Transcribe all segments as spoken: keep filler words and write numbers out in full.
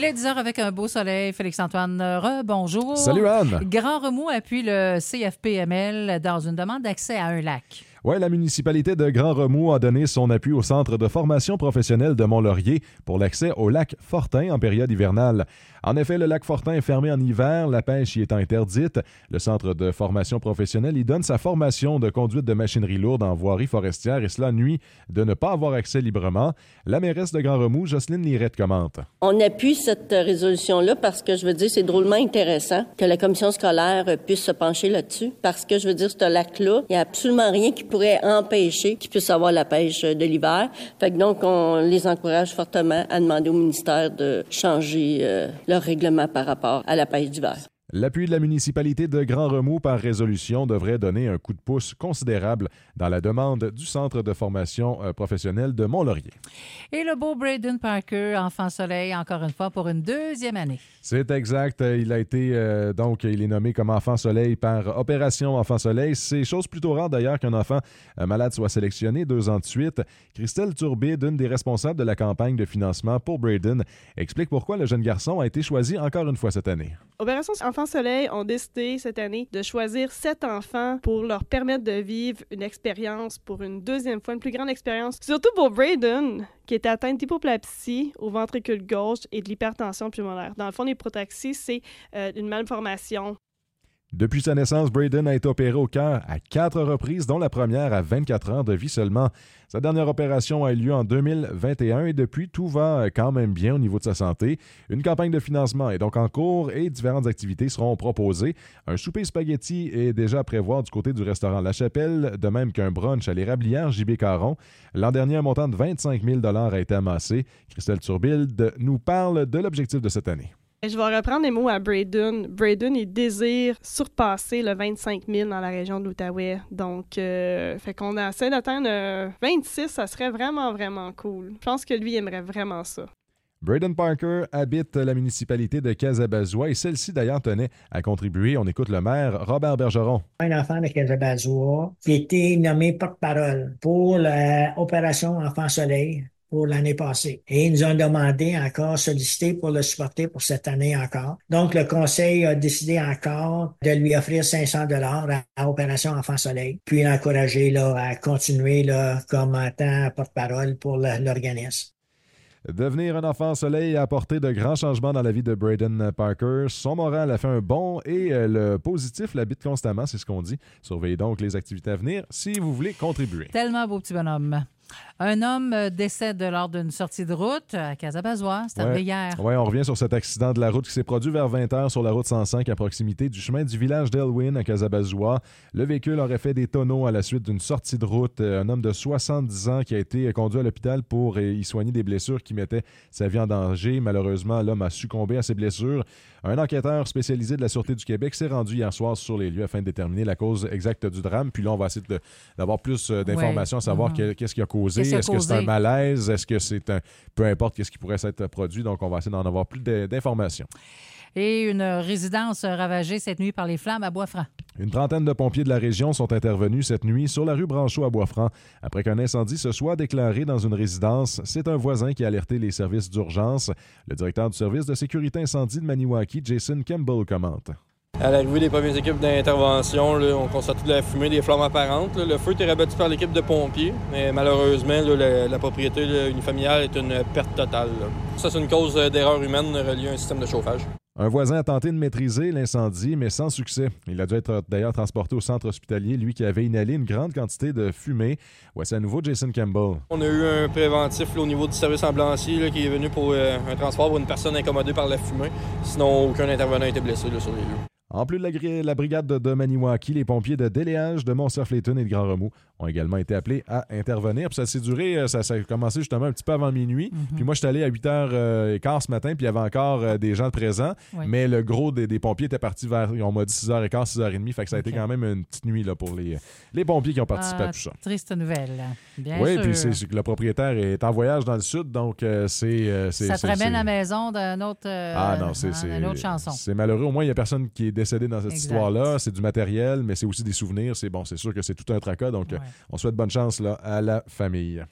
Il est dix heures avec un beau soleil. Félix-Antoine rebonjour. Salut Anne. Grand remous appuie le C F P M L dans une demande d'accès à un lac. Oui, la municipalité de Grand Remous a donné son appui au Centre de formation professionnelle de Mont-Laurier pour l'accès au lac Fortin en période hivernale. En effet, le lac Fortin est fermé en hiver, la pêche y étant interdite. Le Centre de formation professionnelle y donne sa formation de conduite de machinerie lourde en voirie forestière et cela nuit de ne pas avoir accès librement. La mairesse de Grand Remous, Jocelyne Lirette, commente. On appuie cette résolution-là parce que, je veux dire, c'est drôlement intéressant que la commission scolaire puisse se pencher là-dessus parce que, je veux dire, ce lac-là, il n'y a absolument rien qui pourrait empêcher qu'ils puissent avoir la pêche de l'hiver. Fait que donc, on les encourage fortement à demander au ministère de changer euh, leur règlement par rapport à la pêche d'hiver. L'appui de la municipalité de Grand Remous par résolution devrait donner un coup de pouce considérable dans la demande du Centre de formation professionnelle de Mont-Laurier. Et le beau Braden Parker, enfant soleil, encore une fois pour une deuxième année. C'est exact. Il a été, euh, donc, il est nommé comme enfant soleil par Opération Enfant Soleil. C'est chose plutôt rare d'ailleurs qu'un enfant euh, malade soit sélectionné deux ans de suite. Christelle Turbide, une des responsables de la campagne de financement pour Braden, explique pourquoi le jeune garçon a été choisi encore une fois cette année. Opération Enfant Soleil ont décidé cette année de choisir sept enfants pour leur permettre de vivre une expérience pour une deuxième fois, une plus grande expérience. Surtout pour Braden, qui était atteint d'hypoplasie au ventricule gauche et de l'hypertension pulmonaire. Dans le fond, l'hypotaxie, c'est euh, une malformation. Depuis sa naissance, Braden a été opéré au cœur à quatre reprises, dont la première à vingt-quatre ans de vie seulement. Sa dernière opération a eu lieu en deux mille vingt et un et depuis, tout va quand même bien au niveau de sa santé. Une campagne de financement est donc en cours et différentes activités seront proposées. Un souper spaghetti est déjà à prévoir du côté du restaurant La Chapelle, de même qu'un brunch à l'érablière J B Caron. L'an dernier, un montant de vingt-cinq mille dollars a été amassé. Christelle Turbide nous parle de l'objectif de cette année. Je vais reprendre les mots à Braden. Braden, il désire surpasser le vingt-cinq mille dans la région de l'Outaouais. Donc, euh, fait qu'on essaie d'atteindre euh, vingt-six, ça serait vraiment, vraiment cool. Je pense que lui, il aimerait vraiment ça. Braden Parker habite la municipalité de Casabazois et celle-ci, d'ailleurs, tenait à contribuer. On écoute le maire, Robert Bergeron. Un enfant de Casabazois qui a été nommé porte-parole pour l'opération Enfant Soleil pour l'année passée. Et ils nous ont demandé encore, sollicité pour le supporter pour cette année encore. Donc, le conseil a décidé encore de lui offrir cinq cents dollars à, à Opération Enfant Soleil, puis l'encourager là, à continuer là, comme étant porte-parole pour le, l'organisme. Devenir un enfant soleil a apporté de grands changements dans la vie de Braden Parker. Son moral a fait un bond et le positif l'habite constamment, c'est ce qu'on dit. Surveillez donc les activités à venir si vous voulez contribuer. Tellement beau petit bonhomme. Un homme décède lors d'une sortie de route à Casabazois. C'est arrivé ouais. hier. Oui, on revient sur cet accident de la route qui s'est produit vers vingt heures sur la route cent cinq à proximité du chemin du village d'Elwyn à Casabazois. Le véhicule aurait fait des tonneaux à la suite d'une sortie de route. Un homme de soixante-dix ans qui a été conduit à l'hôpital pour y soigner des blessures qui mettaient sa vie en danger. Malheureusement, l'homme a succombé à ses blessures. Un enquêteur spécialisé de la Sûreté du Québec s'est rendu hier soir sur les lieux afin de déterminer la cause exacte du drame. Puis là, on va essayer de, d'avoir plus d'informations, ouais. à savoir mm-hmm. qu'est-ce qui a causé. Qu'est-ce Est-ce que c'est un malaise? Est-ce que c'est un... Peu importe qu'est-ce qui pourrait s'être produit. Donc, on va essayer d'en avoir plus d'informations. Et une résidence ravagée cette nuit par les flammes à Bois-Franc. Une trentaine de pompiers de la région sont intervenus cette nuit sur la rue Branchot à Bois-Franc après qu'un incendie se soit déclaré dans une résidence. C'est un voisin qui a alerté les services d'urgence. Le directeur du service de sécurité incendie de Maniwaki, Jason Campbell, commente. À l'arrivée des premières équipes d'intervention, là, on constate de la fumée, des flammes apparentes. Là. Le feu était rabattu par l'équipe de pompiers, mais malheureusement, là, la, la propriété là, unifamiliale est une perte totale. Là. Ça, c'est une cause d'erreur humaine reliée à un système de chauffage. Un voisin a tenté de maîtriser l'incendie, mais sans succès. Il a dû être d'ailleurs transporté au centre hospitalier, lui qui avait inhalé une grande quantité de fumée. Voici à nouveau Jason Campbell. On a eu un préventif là, au niveau du service ambulancier là, qui est venu pour euh, un transport pour une personne incommodée par la fumée. Sinon, aucun intervenant n'a été blessé là, sur les lieux. En plus de la, la brigade de, de Maniwaki, les pompiers de Déléage, de Mont-Cerf-Léton et de Grand Remous ont également été appelés à intervenir. Puis ça s'est duré, ça, ça a commencé justement un petit peu avant minuit. Mm-hmm. Puis moi, je suis allé à huit heures quinze ce matin, puis il y avait encore euh, des gens présents. Oui. Mais le gros des, des pompiers était parti vers, on m'a dit six heures quinze, six heures trente. Fait que ça a okay. été quand même une petite nuit là, pour les, les pompiers qui ont participé ah, à tout ça. Triste nouvelle, bien oui, sûr. Oui, puis c'est, c'est que le propriétaire est en voyage dans le sud, donc euh, c'est, euh, c'est... Ça te c'est, ramène c'est... à la maison d'une autre, euh, ah, non, c'est, hein, c'est, une autre chanson. C'est malheureux. Au moins, il n'y a personne qui est décédé dans cette exact. histoire-là. C'est du matériel, mais c'est aussi des souvenirs. C'est bon, c'est sûr que c'est tout un tracas, donc ouais. euh, on souhaite bonne chance là, à la famille.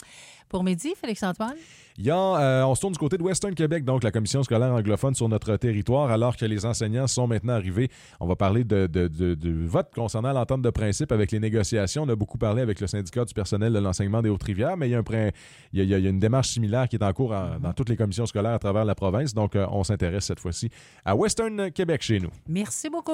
pour midi, Félix-Antoine? Il y a, euh, on se tourne du côté de Western Québec, donc la commission scolaire anglophone sur notre territoire, alors que les enseignants sont maintenant arrivés. On va parler de, de, de, de vote concernant l'entente de principe avec les négociations. On a beaucoup parlé avec le syndicat du personnel de l'enseignement des Hautes-Rivières, mais il y a, un, il y a, il y a une démarche similaire qui est en cours en, dans toutes les commissions scolaires à travers la province. Donc, euh, on s'intéresse cette fois-ci à Western Québec chez nous. Merci beaucoup.